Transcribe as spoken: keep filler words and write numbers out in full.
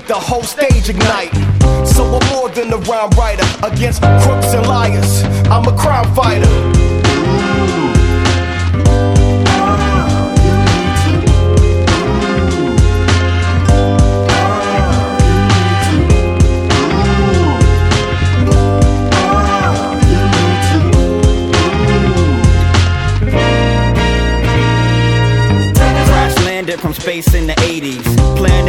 the whole stage ignite. So I'm more than a rhyme writer. Against crooks and liars, I'm a crime fighter. From space in the eighties, planet